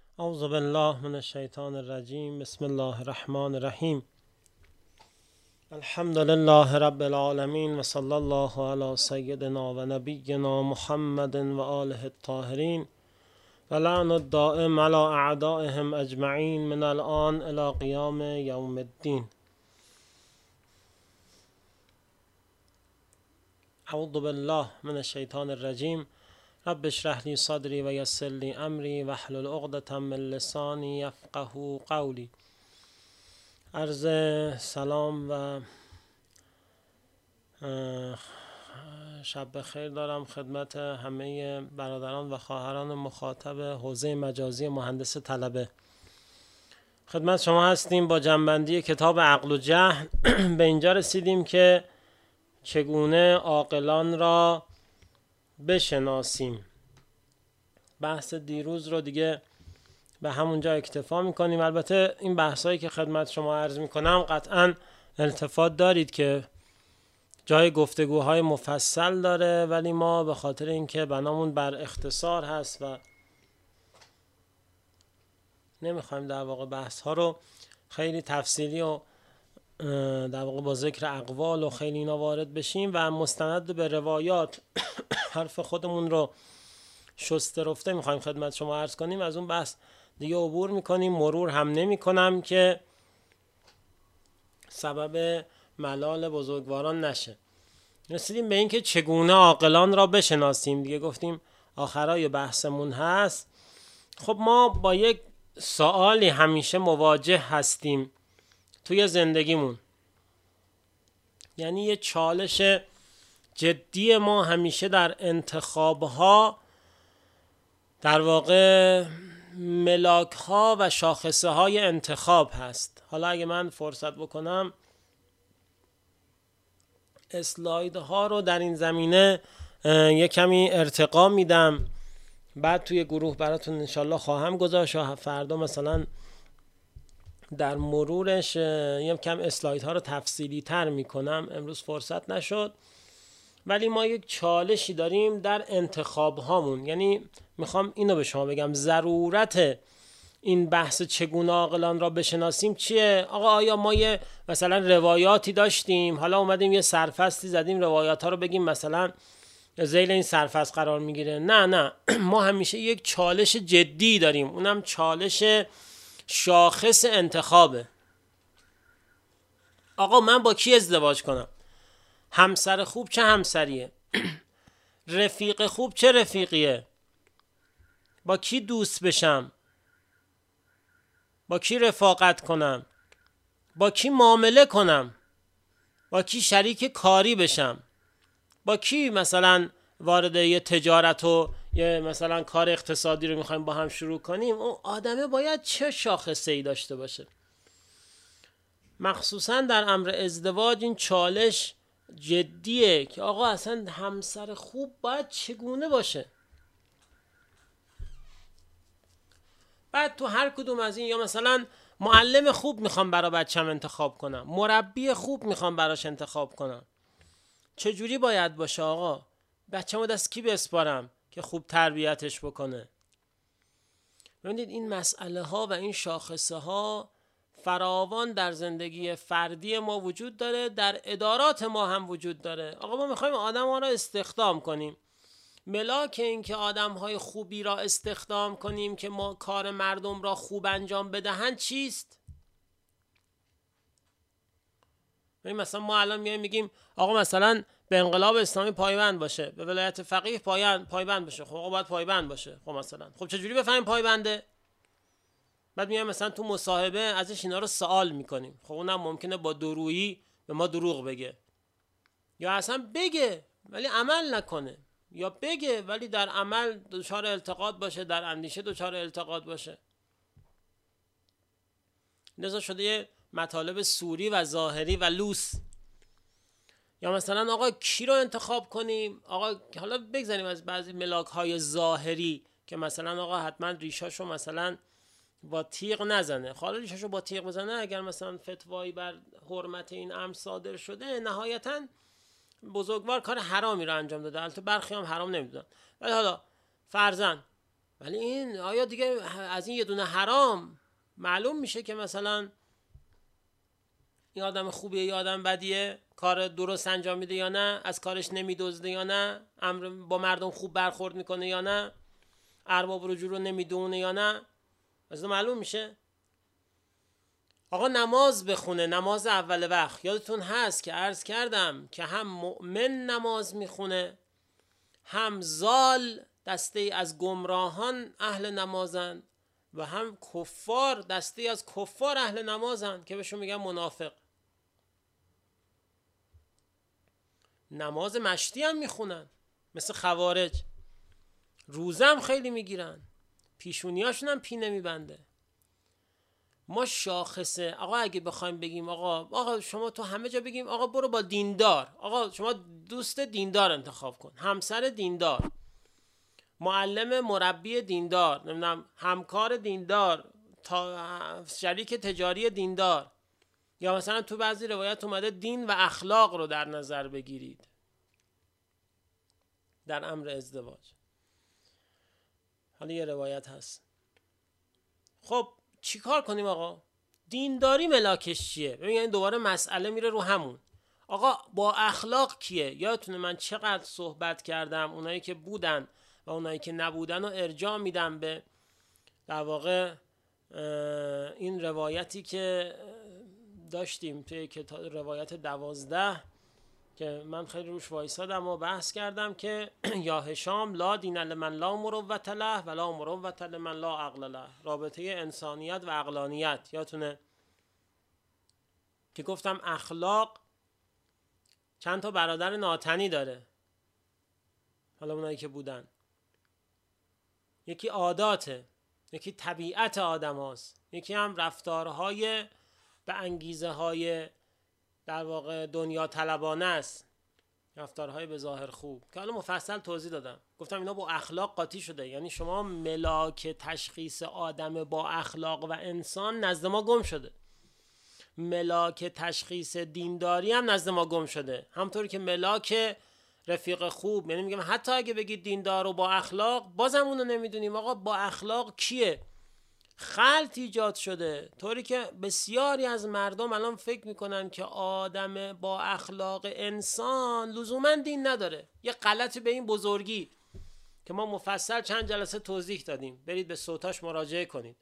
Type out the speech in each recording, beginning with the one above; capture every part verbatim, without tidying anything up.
اعوذ بالله من الشیطان الرجیم. بسم الله الرحمن الرحیم. الحمد لله رب العالمین و صلی الله علی سیدنا و نبینا محمد و آله الطاهرین و لعن الدائم علی اعدائهم اجمعین من الان الی قیام یوم الدین. اعوذ بالله من الشیطان الرجیم. رب اشرح لی صدری و یسر لی امری واحلل عقدة من لسانی یفقهوا قولی. عرض سلام و شب بخیر دارم خدمت همه برادران و خواهران مخاطب حوزه مجازی مهندس طلبه. خدمت شما هستیم با جنبندی کتاب عقل و جهل. به اینجا رسیدیم که چگونه عاقلان را بشناسیم. بحث دیروز رو دیگه به همونجا اکتفا میکنیم. البته این بحثایی که خدمت شما عرض میکنم قطعا التفات دارید که جای گفتگوهای مفصل داره، ولی ما به خاطر اینکه بنامون بر اختصار هست و نمیخوایم در واقع بحث ها رو خیلی تفصیلی و در واقع با ذکر اقوال و خیلی اینا وارد بشیم و مستند به روایات حرف خودمون رو شسته رفته میخوایم خدمت شما عرض کنیم، از اون بحث دیگه عبور میکنیم. مرور هم نمی کنم که سبب ملال بزرگواران نشه. رسیدیم به این که چگونه عاقلان را بشناسیم. دیگه گفتیم آخرای بحثمون هست. خب ما با یک سوالی همیشه مواجه هستیم توی زندگیمون، یعنی یه چالش جدی ما همیشه در انتخابها در واقع ملاک ها و شاخصه های انتخاب هست. حالا اگه من فرصت بکنم اسلاید ها رو در این زمینه یه کمی ارتقا میدم، بعد توی گروه براتون انشالله خواهم گذاشت و فردا مثلا در مرورش یه کم اسلاید ها رو تفصیلی تر میکنم. امروز فرصت نشد، ولی ما یک چالشی داریم در انتخاب هامون. یعنی میخوام اینو به شما بگم، ضرورت این بحث چگونه عاقلان را بشناسیم چیه؟ آقا آیا ما یه مثلا روایاتی داشتیم، حالا اومدیم یه سرفصلی زدیم روایات ها رو بگیم مثلا ذیل این سرفصل قرار میگیره؟ نه نه ما همیشه یک چالش جدی داریم، اونم چالش شاخص انتخابه. آقا من با کی ازدواج کنم؟ همسر خوب چه همسریه؟ رفیق خوب چه رفیقیه؟ با کی دوست بشم؟ با کی رفاقت کنم؟ با کی معامله کنم؟ با کی شریک کاری بشم؟ با کی مثلا وارد یه تجارت و یه مثلا کار اقتصادی رو میخوایم با هم شروع کنیم؟ اون آدمه باید چه شاخصه ای داشته باشه؟ مخصوصا در امر ازدواج این چالش جدیه که آقا اصلا همسر خوب باید چگونه باشه؟ بعد تو هر کدوم از این، یا مثلا معلم خوب میخوام برای بچم انتخاب کنم، مربی خوب میخوام براش انتخاب کنم، چجوری باید باشه آقا؟ بچه‌مو دست کی بسپارم که خوب تربیتش بکنه؟ ببینید این مسئله ها و این شاخصه ها فراوان در زندگی فردی ما وجود داره، در ادارات ما هم وجود داره. آقا ما میخوایم آدم ها را استخدام کنیم، ملاک این که آدم های خوبی را استخدام کنیم که ما کار مردم را خوب انجام بدهند چیست؟ مثلا ما الان میایم میگیم آقا مثلا به انقلاب اسلامی پایبند باشه، به ولایت فقیه پایبند باشه. خب آقا باید پایبند باشه. خب مثلا خب چجوری بفهمیم پایبنده؟ بعد میایم مثلا تو مصاحبه ازش اینا رو سوال میکنیم. خب اونم ممکنه با درویی به ما دروغ بگه، یا اصلا بگه ولی عمل نکنه، یا بگه ولی در عمل دچار التقاط باشه، در اندیشه دچار التقاط باشه. لذا شده یه مطالب سوری و ظاهری و لوس. یا مثلا آقا کی رو انتخاب کنیم؟ آقا حالا بگذاریم از بعضی ملاک های ظاهری که مثلا آقا حتما ریشاشو مثلا با تیغ نزنه. حالا ریشاشو با تیغ بزنه، اگر مثلا فتوایی بر حرمت این امر صادر شده، نهایتاً بزرگوار کار حرامی رو انجام داده. البته برخی هم حرام نمیدونن، ولی حالا فرضاً ولی این آیا دیگه از این یه دونه حرام معلوم میشه که مثلا این آدم خوبیه یا آدم بدیه، کار درست انجام میده یا نه، از کارش نمیدزده یا نه، امر با مردم خوب برخورد میکنه یا نه، ارباب رجوع رو نمیدونه یا نه، از معلوم میشه. آقا نماز بخونه، نماز اول وقت. یادتون هست که عرض کردم که هم مؤمن نماز میخونه، هم زال دسته از گمراهان اهل نمازن و هم کفار دسته از کفار اهل نمازن که بهشون میگن منافق. نماز مشتی هم میخونن مثل خوارج، روزه هم خیلی میگیرن، پیشونیاشون هم پینه میبنده. ما شاخصه آقا اگه بخوایم بگیم آقا آقا شما تو همه جا بگیم آقا برو با دیندار، آقا شما دوست دیندار انتخاب کن، همسر دیندار، معلم مربی دیندار، نمیدونم همکار دیندار، تا شریک تجاری دیندار، یا مثلا تو بعضی روایت اومده دین و اخلاق رو در نظر بگیرید در امر ازدواج. حالا یه روایت هست. خب چی کار کنیم آقا؟ دینداری ملاکش چیه؟ ببین دوباره مسئله میره رو همون. آقا با اخلاق کیه؟ یادتونه من چقدر صحبت کردم اونایی که بودن و اونایی که نبودن رو ارجاع میدم به در واقع این روایتی که داشتیم توی کتاب روایت دوازده که من خیلی روش وایسادم و بحث کردم که یا هشام لا دین لمن لا مروت له و لا مروت لمن لا عقل له، رابطه انسانیت و عقلانیت. یادتونه که گفتم اخلاق چند تا برادر ناتنی داره، حالا اونایی که بودن، یکی عاداته، یکی طبیعت آدم هاست، یکی هم رفتارهای به انگیزه های در واقع دنیا طلبانه است، رفتارهای به ظاهر خوب که حالا مفصل توضیح دادم. گفتم اینا با اخلاق قاطی شده، یعنی شما ملاک تشخیص آدم با اخلاق و انسان نزد ما گم شده، ملاک تشخیص دینداری هم نزد ما گم شده، همطوری که ملاک رفیق خوب، یعنی میگم حتی اگه بگید دیندار و با اخلاق بازم اونو نمیدونیم. آقا با اخلاق کیه؟ خلط ایجاد شده طوری که بسیاری از مردم الان فکر میکنن که آدم با اخلاق انسان لزوما دین نداره. یه غلط به این بزرگی که ما مفصل چند جلسه توضیح دادیم، برید به صوتاش مراجعه کنید.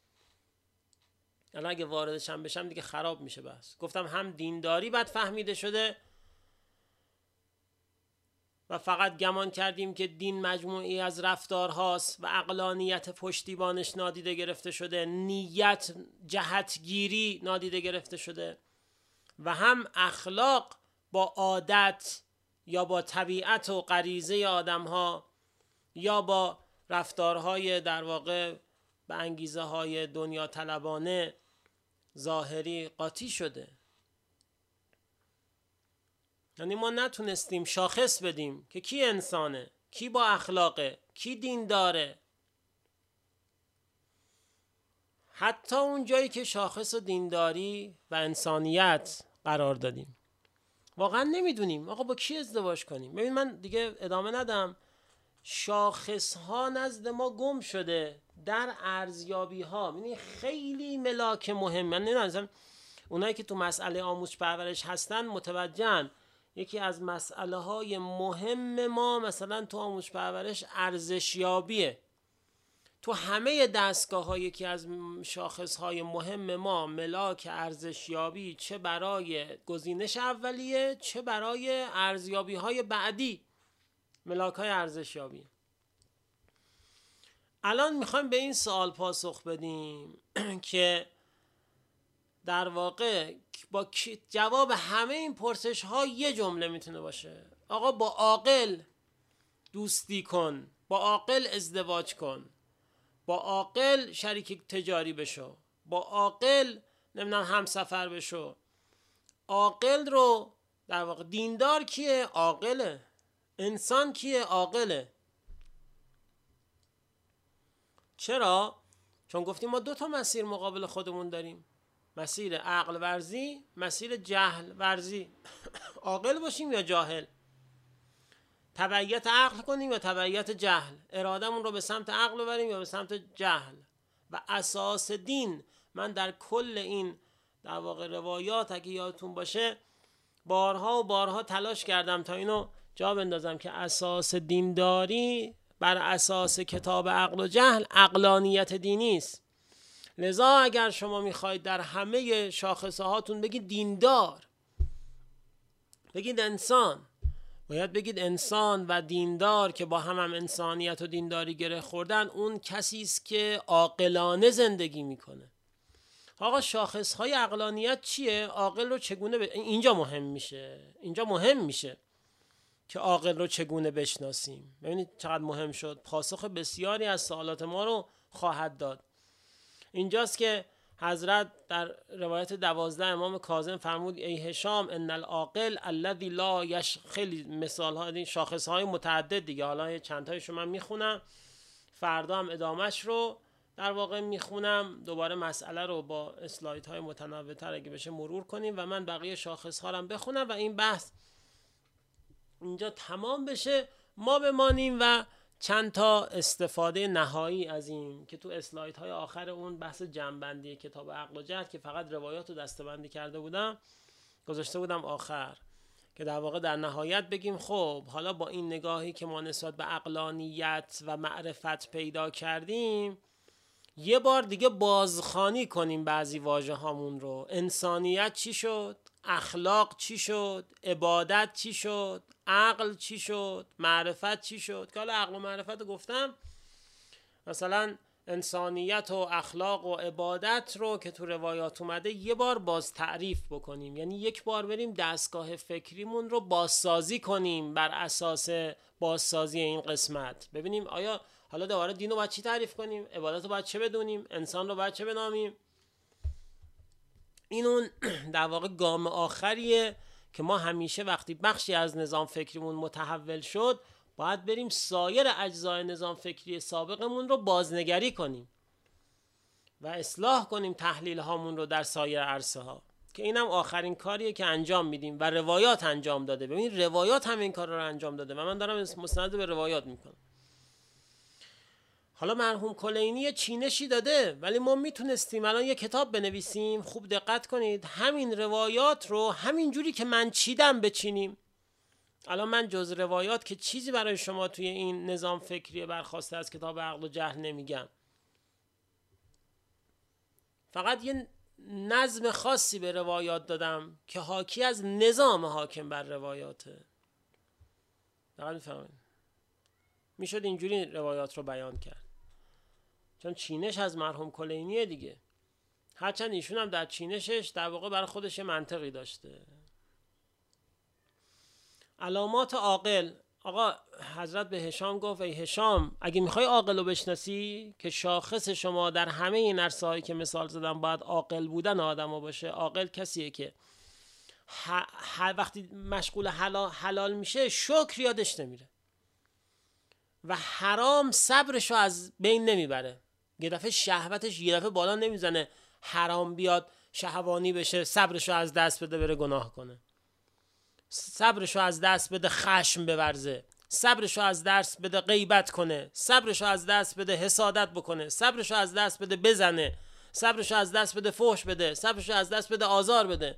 الان اگه واردش هم بشم دیگه خراب میشه بس. گفتم هم دینداری بد فهمیده شده و فقط گمان کردیم که دین مجموعی از رفتارهاست و عقلانیت پشتیبانش نادیده گرفته شده، نیت جهتگیری نادیده گرفته شده، و هم اخلاق با عادت یا با طبیعت و غریزه آدم‌ها یا با رفتارهای در واقع به انگیزه های دنیا طلبانه ظاهری قاطی شده. یعنی ما نتونستیم شاخص بدیم که کی انسانه، کی با اخلاقه، کی دین داره. حتی اون جایی که شاخص و دینداری و انسانیت قرار دادیم واقعا نمیدونیم آقا با کی ازدواج کنیم. ببین من دیگه ادامه ندم، شاخص ها نزد ما گم شده در ارزیابی ها. یعنی خیلی ملاک مهم، من نمیدونم اونایی که تو مسئله آموزش پرورش هستن متوجهن، یکی از مسئله های مهم ما مثلا تو آموزش پرورش ارزشیابیه. تو همه دستگاه ها یکی از شاخص های مهم ما ملاک ارزشیابی، چه برای گزینش اولیه چه برای ارزیابی های بعدی، ملاک های ارزشیابی. الان میخوایم به این سوال پاسخ بدیم که در واقع با جواب همه این پرسش ها یه جمله میتونه باشه: آقا با عاقل دوستی کن، با عاقل ازدواج کن، با عاقل شریک تجاری بشو، با عاقل نمیدونم همسفر بشو. عاقل رو در واقع دیندار کیه؟ عاقله. انسان کیه؟ عاقله. چرا؟ چون گفتیم ما دو تا مسیر مقابل خودمون داریم، مسیر عقل ورزی، مسیر جهل ورزی. عاقل باشیم یا جاهل. تبعیت عقل کنیم یا تبعیت جهل، ارادمون رو به سمت عقل ببریم یا به سمت جهل. و اساس دین، من در کل این در واقع روایات اگه یادتون باشه بارها و بارها تلاش کردم تا اینو جا بندازم که اساس دینداری بر اساس کتاب عقل و جهل عقلانیت دینی است. لذا اگر شما میخواید در همه شاخصه هاتون بگید دیندار، بگید انسان، باید بگید انسان و دیندار که با هم هم انسانیت و دینداری گره خوردن، اون کسی است که عاقلانه زندگی میکنه. آقا شاخص های عقلانیت چیه؟ عاقل رو چگونه ب... اینجا مهم میشه، اینجا مهم میشه که عاقل رو چگونه بشناسیم. ببینید چقدر مهم شد، پاسخ بسیاری از سوالات ما رو خواهد داد. اینجاست که حضرت در روایت دوازده امام کاظم فرمود ای هشام ان العاقل الذی لا یش، خیلی مثال ها این شاخص های متعدد دیگه، حالا چند تایشو من میخونم، فردا هم ادامش رو در واقع میخونم، دوباره مسئله رو با اسلاید های متنوع تر اگه بشه مرور کنیم و من بقیه شاخص ها رو بخونم و این بحث اینجا تمام بشه، ما بمانیم و چند تا استفاده نهایی از این که تو اسلاید های آخر اون بحث جمع‌بندی کتاب عقل و جهل که فقط روایات رو دسته‌بندی کرده بودم گذاشته بودم آخر، که در واقع در نهایت بگیم خب حالا با این نگاهی که ما نسبت به عقلانیت و معرفت پیدا کردیم یه بار دیگه بازخوانی کنیم بعضی واژه هامون رو. انسانیت چی شد؟ اخلاق چی شد؟ عبادت چی شد؟ عقل چی شد؟ معرفت چی شد؟ که حالا عقل و معرفت رو گفتم، مثلا انسانیت و اخلاق و عبادت رو که تو روایات اومده یه بار باز تعریف بکنیم، یعنی یک بار بریم دستگاه فکریمون رو بازسازی کنیم بر اساس بازسازی این قسمت، ببینیم آیا حالا دوباره دین رو باید چی تعریف کنیم، عبادت رو باید چه بدونیم، انسان رو باید چه بنامیم. این اون در واقع گام آخریه که ما همیشه وقتی بخشی از نظام فکریمون متحول شد باید بریم سایر اجزای نظام فکری سابقمون رو بازنگری کنیم و اصلاح کنیم تحلیل هامون رو در سایر عرصه ها، که اینم آخرین کاریه که انجام میدیم و روایات انجام داده. ببین روایات هم این کار رو انجام داده و من دارم مستند به روایات میکنم. حالا مرحوم کلینی چینشی داده ولی ما میتونستیم الان یه کتاب بنویسیم، خوب دقت کنید، همین روایات رو همین جوری که من چیدم بچینیم. الان من جز روایات که چیزی برای شما توی این نظام فکری برخواسته از کتاب عقل و جهل نمیگم، فقط یه نظم خاصی به روایات دادم که حاکی از نظام حاکم بر روایاته. دقیق میفهمید؟ میشد اینجوری روایات رو بیان کرد، چون چینش از مرحوم کلینیه دیگه، هرچند ایشون هم در چینشش در واقع برای خودش منطقی داشته. علامات عاقل، آقا حضرت به هشام گفت ای هشام اگه میخوای عاقل رو بشناسی که شاخص شما در همه این عرصه هایی که مثال زدم باید عاقل بودن آدم باشه. عاقل کسیه که ح... ح... وقتی مشغول حلال, حلال میشه شکر یادش نمیره و حرام صبرش رو از بین نمیبره. یه دفعه شهوتش یه دفعه بالا نمیزنه، حرام بیاد شهوانی بشه صبرش رو از دست بده بره گناه کنه، صبرش رو از دست بده خشم بورزه، صبرش رو از دست بده غیبت کنه، صبرش رو از دست بده حسادت بکنه، صبرش رو از دست بده بزنه، صبرش رو از دست بده فحش بده، صبرش رو از دست بده آزار بده،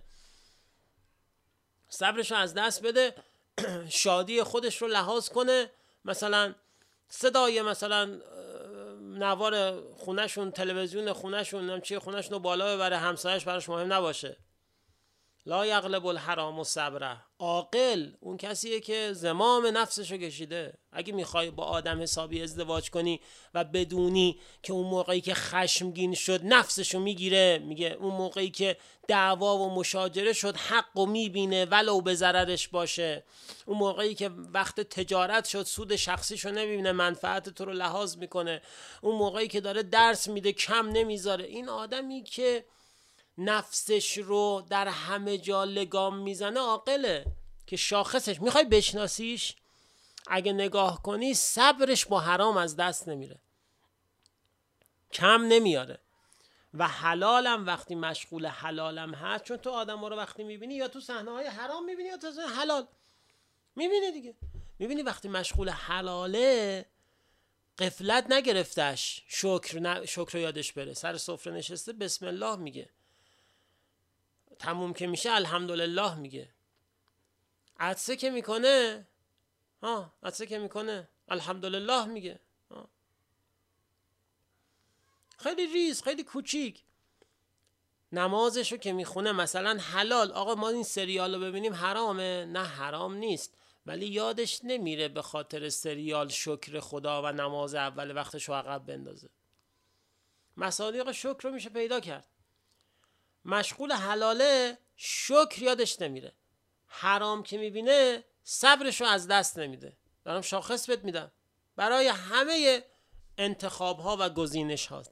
صبرش رو از دست بده شادی خودش رو لحاظ کنه، مثلا صدای مثلا نوار خونهشون، تلویزیون خونهشون، نمیشه خونهشون رو بالا ببره، همسایش براش مهم نباشه. لا یغلب الحرام صبره. عاقل اون کسیه که زمام نفسشو کشیده. اگه میخوای با آدم حسابی ازدواج کنی و بدونی که اون موقعی که خشمگین شد نفسشو میگیره، میگه اون موقعی که دعوا و مشاجره شد حقو میبینه ولو به ضررش باشه، اون موقعی که وقت تجارت شد سود شخصیشو نمیبینه منفعت تو رو لحاظ میکنه، اون موقعی که داره درس میده کم نمیذاره. این آدمی که نفسش رو در همه جا لگام میزنه عاقله، که شاخصش میخوای بشناسیش اگه نگاه کنی صبرش با حرام از دست نمیره، کم نمیاره و حلالم وقتی مشغول حلالم هست، چون تو آدم ها رو وقتی میبینی یا تو صحنه های حرام میبینی یا تو صحنه حلال میبینی دیگه، میبینی وقتی مشغول حلاله غفلت نگرفتش، شکر نه، شکر یادش بره، سر سفره نشسته بسم الله میگه، تموم که میشه الحمدلله میگه، عطسه که میکنه ها عطسه که میکنه الحمدلله میگه. ها. خیلی ریز، خیلی کوچیک. نمازشو که میخونه مثلا حلال، آقا ما این سریال رو ببینیم حرامه؟ نه حرام نیست، ولی یادش نمیره به خاطر سریال شکر خدا و نماز اول وقتشو عقب بندازه. مصادیق شکر رو میشه پیدا کرد. مشغول حلاله شکر یادش نمیره، حرام که میبینه صبرشو از دست نمیده. دارم شاخص بهت میدم برای همه انتخاب ها و گزینش ها.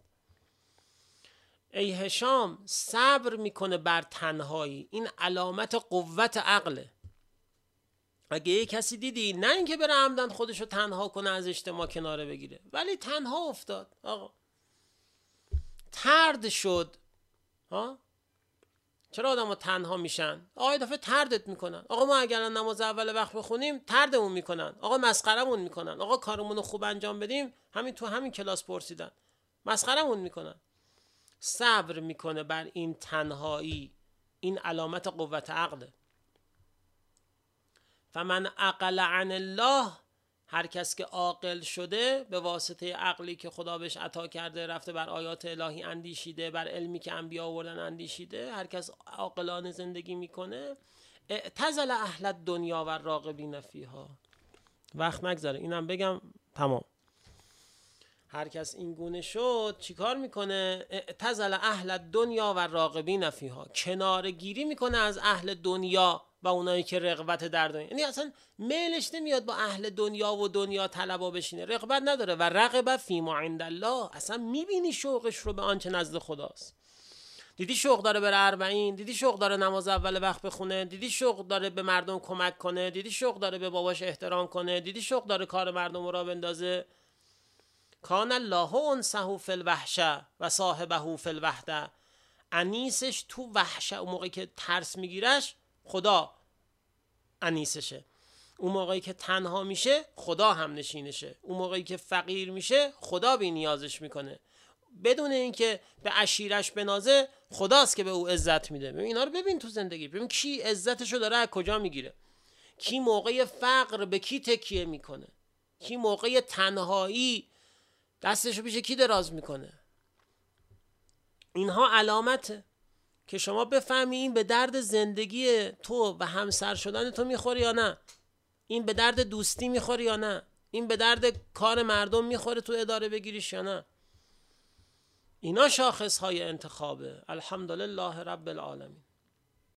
ای هشام صبر میکنه بر تنهایی، این علامت قوت عقله. اگه یه کسی دیدی نه اینکه بره عمدن خودشو تنها کنه از اجتماع کناره بگیره، ولی تنها افتاد، آقا ترد شد. ها چرا آدم ها تنها میشن؟ آقا دفعه تردت میکنن. آقا ما اگر نماز اول وقت بخونیم تردمون میکنن، آقا مسخرمون میکنن، آقا کارمون رو خوب انجام بدیم همین تو همین کلاس پرسیدن مسخرمون میکنن. صبر میکنه بر این تنهایی، این علامت قوت عقله. فمن عقل عن الله، هر کس که عاقل شده به واسطه عقلی که خدا بهش عطا کرده، رفته بر آیات الهی اندیشیده، بر علمی که انبیا آوردن اندیشیده، هر کس عاقلانه زندگی میکنه، اعتزل اهل الدنیا و الراغبین فیها. وقت نگذره اینم بگم تمام. هر کس این گونه شد چیکار میکنه؟ اعتزل اهل الدنیا و الراغبین فیها، کناره گیری میکنه از اهل دنیا و اونایی که رغبت در دنیا، یعنی اصلا میلش نمیاد با اهل دنیا و دنیا طلبا بشینه، رغبت نداره. و رغب فی ما عند الله، اصلا میبینی شوقش رو به آنچه نزد خداست. دیدی شوق داره بره اربعین، دیدی شوق داره نماز اول وقت بخونه، دیدی شوق داره به مردم کمک کنه، دیدی شوق داره به باباش احترام کنه، دیدی شوق داره کار مردم را بندازه. کان الله انسه فی الوحشه و صاحبه فی الوحده، انیسش تو وحشه، اون موقعی که ترس میگیرش خدا انیسشه، اون موقعی که تنها میشه خدا هم نشینشه، اون موقعی که فقیر میشه خدا بی نیازش میکنه، بدون اینکه به عشیرش بنازه خداست که به او عزت میده. ببین اینا رو ببین تو زندگی، ببین کی عزتشو داره از کجا میگیره، کی موقع فقر به کی تکیه میکنه، کی موقع تنهایی دستشو پیش کی دراز میکنه. اینها علامته که شما بفهمی این به درد زندگی تو و همسر شدن تو میخوره یا نه، این به درد دوستی میخوره یا نه، این به درد کار مردم میخوره تو اداره بگیریش یا نه. اینا شاخص های انتخابه. الحمدلله رب العالمین.